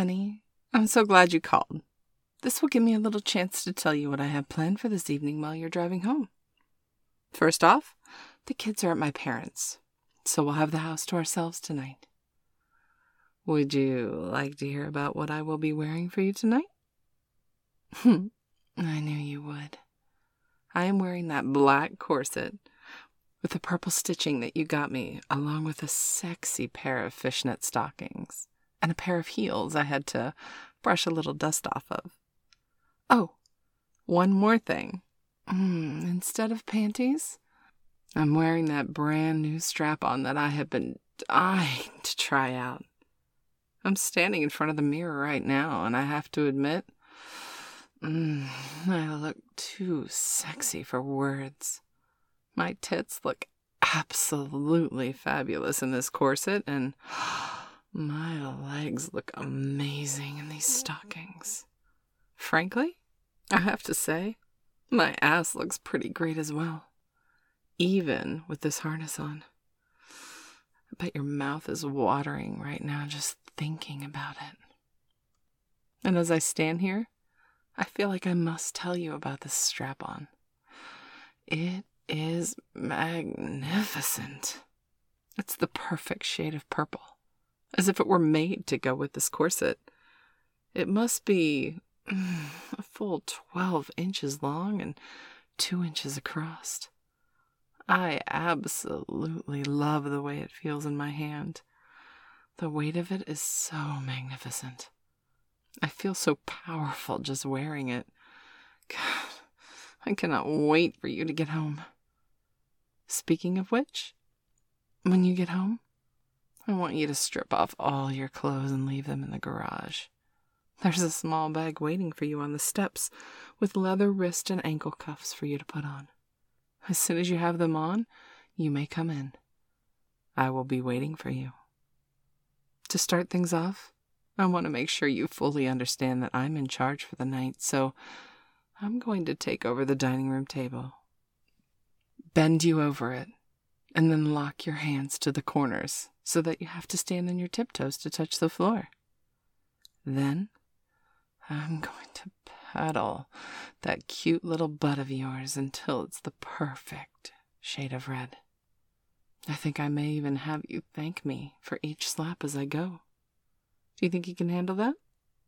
honey. I'm so glad you called. This will give me a little chance to tell you what I have planned for this evening while you're driving home. First off, the kids are at my parents', so we'll have the house to ourselves tonight. Would you like to hear about what I will be wearing for you tonight? I knew you would. I am wearing that black corset with the purple stitching that you got me, along with a sexy pair of fishnet stockings and a pair of heels I had to brush a little dust off of. Oh, one more thing. Instead of panties, I'm wearing that brand new strap-on that I have been dying to try out. I'm standing in front of the mirror right now, and I have to admit, I look too sexy for words. My tits look absolutely fabulous in this corset, and my legs look amazing in these stockings. Frankly, I have to say, my ass looks pretty great as well, even with this harness on. I bet your mouth is watering right now just thinking about it. And as I stand here, I feel like I must tell you about this strap-on. It is magnificent. It's the perfect shade of purple, as if it were made to go with this corset. It must be a full 12 inches long and 2 inches across. I absolutely love the way it feels in my hand. The weight of it is so magnificent. I feel so powerful just wearing it. God, I cannot wait for you to get home. Speaking of which, when you get home, I want you to strip off all your clothes and leave them in the garage. There's a small bag waiting for you on the steps with leather wrist and ankle cuffs for you to put on. As soon as you have them on, you may come in. I will be waiting for you. To start things off, I want to make sure you fully understand that I'm in charge for the night, so I'm going to take over the dining room table, bend you over it, and then lock your hands to the corners so that you have to stand on your tiptoes to touch the floor. Then, I'm going to pedal that cute little butt of yours until it's the perfect shade of red. I think I may even have you thank me for each slap as I go. Do you think you can handle that?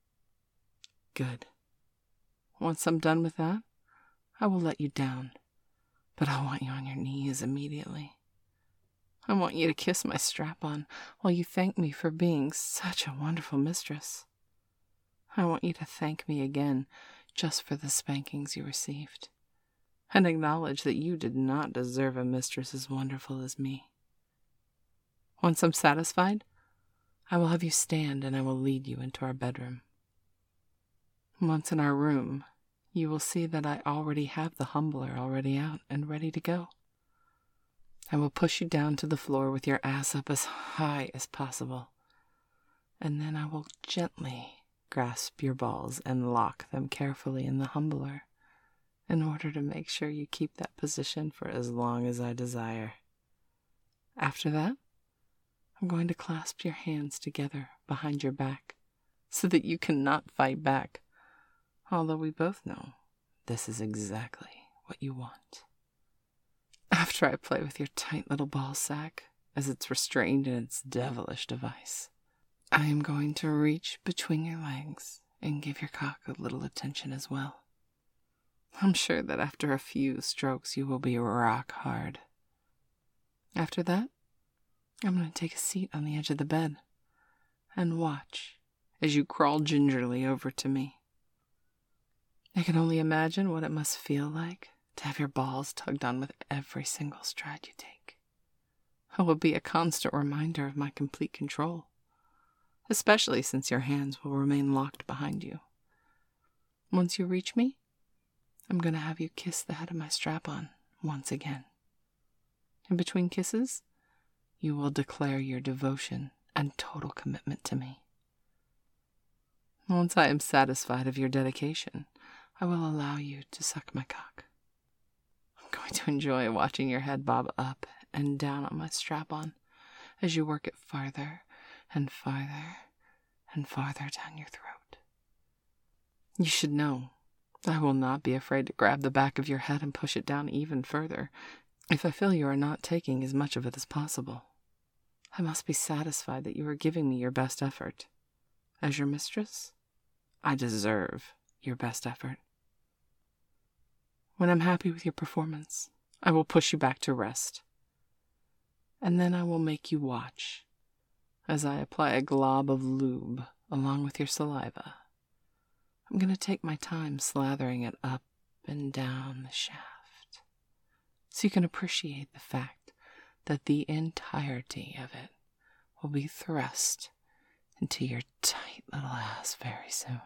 Good. Once I'm done with that, I will let you down, but I want you on your knees immediately. I want you to kiss my strap-on while you thank me for being such a wonderful mistress. I want you to thank me again just for the spankings you received, and acknowledge that you did not deserve a mistress as wonderful as me. Once I'm satisfied, I will have you stand and I will lead you into our bedroom. Once in our room, you will see that I already have the humbler already out and ready to go. I will push you down to the floor with your ass up as high as possible, and then I will gently grasp your balls and lock them carefully in the humbler in order to make sure you keep that position for as long as I desire. After that, I'm going to clasp your hands together behind your back so that you cannot fight back, although we both know this is exactly what you want. After I play with your tight little ball sack as it's restrained in its devilish device, I am going to reach between your legs and give your cock a little attention as well. I'm sure that after a few strokes you will be rock hard. After that, I'm going to take a seat on the edge of the bed and watch as you crawl gingerly over to me. I can only imagine what it must feel like to have your balls tugged on with every single stride you take. It will be a constant reminder of my complete control, especially since your hands will remain locked behind you. Once you reach me, I'm going to have you kiss the head of my strap-on once again. In between kisses, you will declare your devotion and total commitment to me. Once I am satisfied of your dedication, I will allow you to suck my cock. I'm going to enjoy watching your head bob up and down on my strap-on as you work it farther and farther and farther down your throat. You should know, I will not be afraid to grab the back of your head and push it down even further if I feel you are not taking as much of it as possible. I must be satisfied that you are giving me your best effort. As your mistress, I deserve your best effort. When I'm happy with your performance, I will push you back to rest. And then I will make you watch as I apply a glob of lube along with your saliva. I'm going to take my time slathering it up and down the shaft, so you can appreciate the fact that the entirety of it will be thrust into your tight little ass very soon.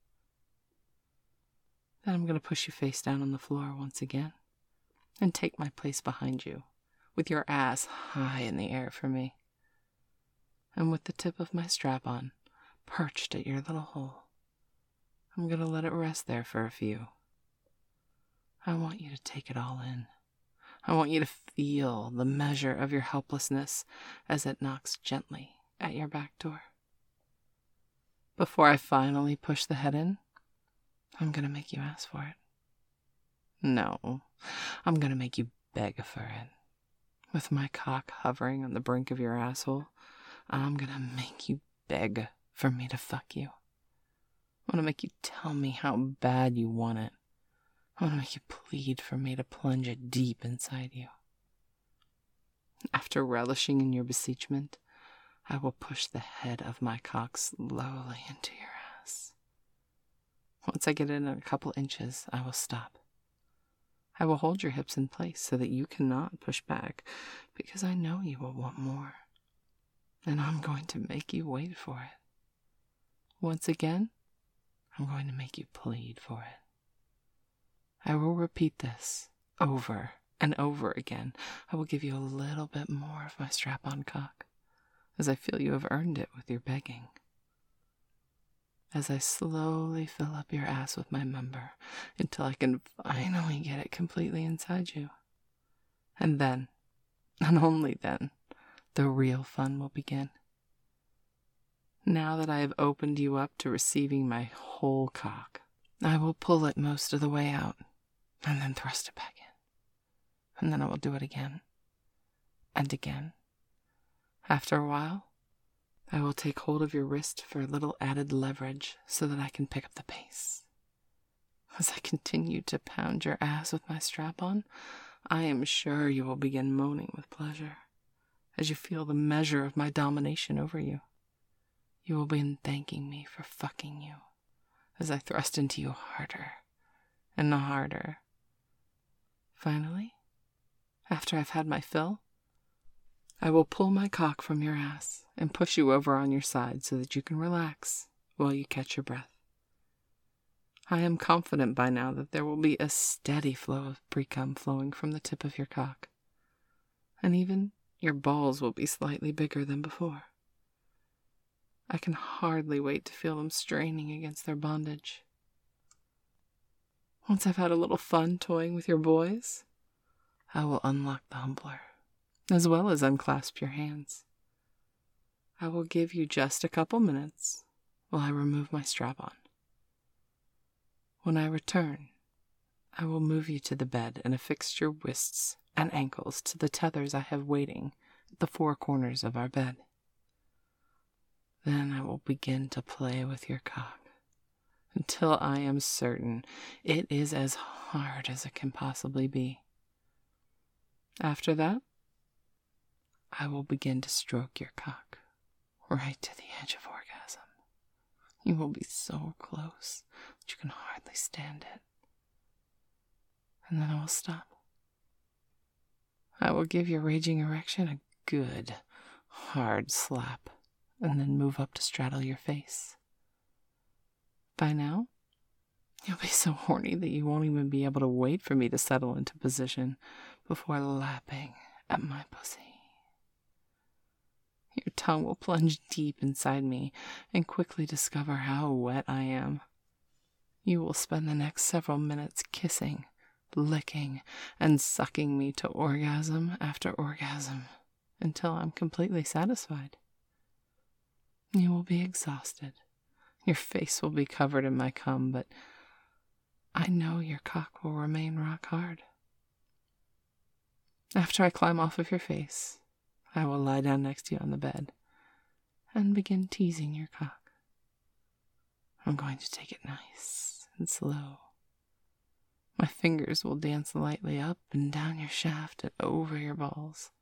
Then I'm going to push you face down on the floor once again and take my place behind you with your ass high in the air for me, and with the tip of my strap-on perched at your little hole. I'm going to let it rest there for a few. I want you to take it all in. I want you to feel the measure of your helplessness as it knocks gently at your back door. Before I finally push the head in, I'm going to make you ask for it. No, I'm going to make you beg for it. With my cock hovering on the brink of your asshole, I'm going to make you beg for me to fuck you. I want to make you tell me how bad you want it. I want to make you plead for me to plunge it deep inside you. After relishing in your beseechment, I will push the head of my cock slowly into your ass. Once I get in a couple inches, I will stop. I will hold your hips in place so that you cannot push back, because I know you will want more. And I'm going to make you wait for it. Once again, I'm going to make you plead for it. I will repeat this over and over again. I will give you a little bit more of my strap-on cock, as I feel you have earned it with your begging. As I slowly fill up your ass with my member until I can finally get it completely inside you. And then, and only then, the real fun will begin. Now that I have opened you up to receiving my whole cock, I will pull it most of the way out and then thrust it back in. And then I will do it again and again. After a while, I will take hold of your wrist for a little added leverage so that I can pick up the pace. As I continue to pound your ass with my strap-on, I am sure you will begin moaning with pleasure as you feel the measure of my domination over you. You will begin thanking me for fucking you as I thrust into you harder and harder. Finally, after I've had my fill, I will pull my cock from your ass and push you over on your side so that you can relax while you catch your breath. I am confident by now that there will be a steady flow of pre-cum flowing from the tip of your cock, and even your balls will be slightly bigger than before. I can hardly wait to feel them straining against their bondage. Once I've had a little fun toying with your boys, I will unlock the humbler, as well as unclasp your hands. I will give you just a couple minutes while I remove my strap-on. When I return, I will move you to the bed and affix your wrists and ankles to the tethers I have waiting at the four corners of our bed. Then I will begin to play with your cock until I am certain it is as hard as it can possibly be. After that, I will begin to stroke your cock right to the edge of orgasm. You will be so close that you can hardly stand it. And then I will stop. I will give your raging erection a good, hard slap, and then move up to straddle your face. By now, you'll be so horny that you won't even be able to wait for me to settle into position before lapping at my pussy. Your tongue will plunge deep inside me and quickly discover how wet I am. You will spend the next several minutes kissing, licking, and sucking me to orgasm after orgasm until I'm completely satisfied. You will be exhausted. Your face will be covered in my cum, but I know your cock will remain rock hard. After I climb off of your face, I will lie down next to you on the bed and begin teasing your cock. I'm going to take it nice and slow. My fingers will dance lightly up and down your shaft and over your balls.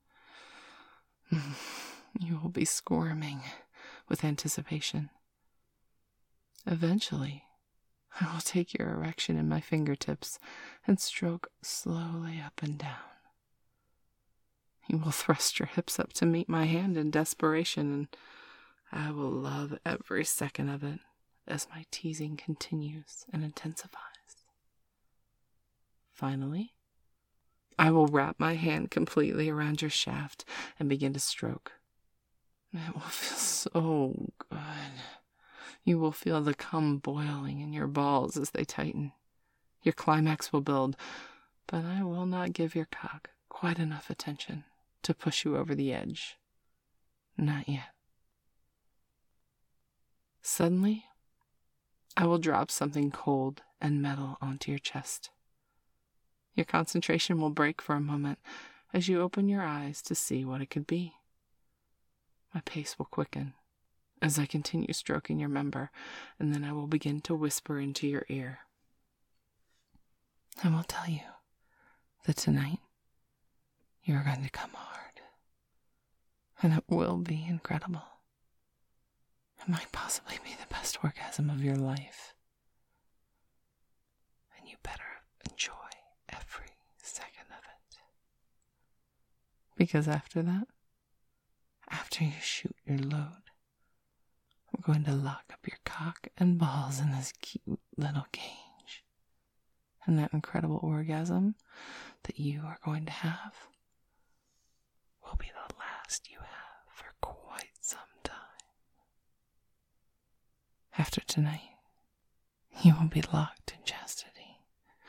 You will be squirming with anticipation. Eventually, I will take your erection in my fingertips and stroke slowly up and down. You will thrust your hips up to meet my hand in desperation, and I will love every second of it as my teasing continues and intensifies. Finally, I will wrap my hand completely around your shaft and begin to stroke. It will feel so good. You will feel the cum boiling in your balls as they tighten. Your climax will build, but I will not give your cock quite enough attention to push you over the edge. Not yet. Suddenly, I will drop something cold and metal onto your chest. Your concentration will break for a moment as you open your eyes to see what it could be. My pace will quicken as I continue stroking your member, and then I will begin to whisper into your ear. I will tell you that tonight you are going to come hard, and it will be incredible. It might possibly be the best orgasm of your life, and you better enjoy every second of it. Because after that, after you shoot your load, I'm going to lock up your cock and balls in this cute little cage. And that incredible orgasm that you are going to have will be the last you have for quite some time. After tonight, you will be locked in chastity.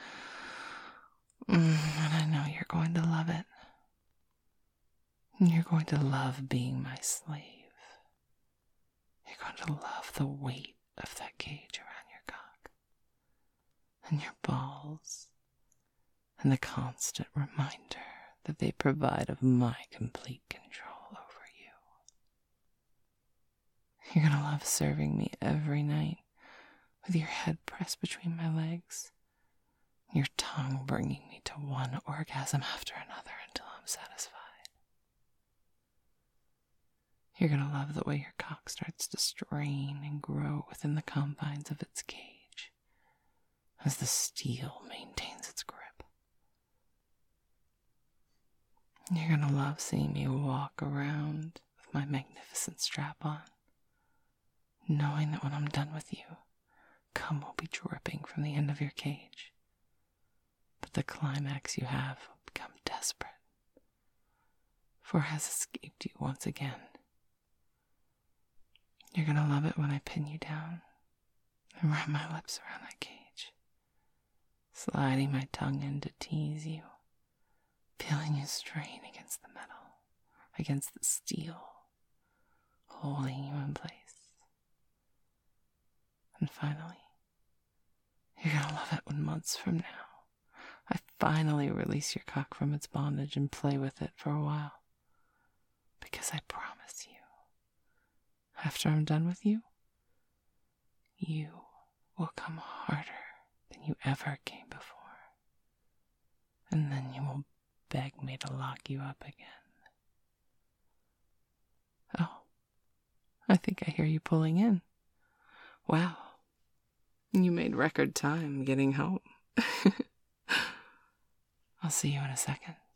And I know you're going to love it. You're going to love being my slave. You're going to love the weight of that cage around your cock and your balls and the constant reminder that they provide of my complete control over you. You're going to love serving me every night with your head pressed between my legs, your tongue bringing me to one orgasm after another until I'm satisfied. You're going to love the way your cock starts to strain and grow within the confines of its cage as the steel maintains its grip. You're going to love seeing me walk around with my magnificent strap on, knowing that when I'm done with you, cum will be dripping from the end of your cage. But the climax you have will become desperate, for it has escaped you once again. You're going to love it when I pin you down and wrap my lips around that cage, sliding my tongue in to tease you, feeling you strain against the metal, against the steel, holding you in place. And finally, you're going to love it when months from now, I finally release your cock from its bondage and play with it for a while. Because I promise you, after I'm done with you, you will come harder than you ever came before. And then you will beg me to lock you up again. Oh, I think I hear you pulling in. Wow, you made record time getting home. I'll see you in a second.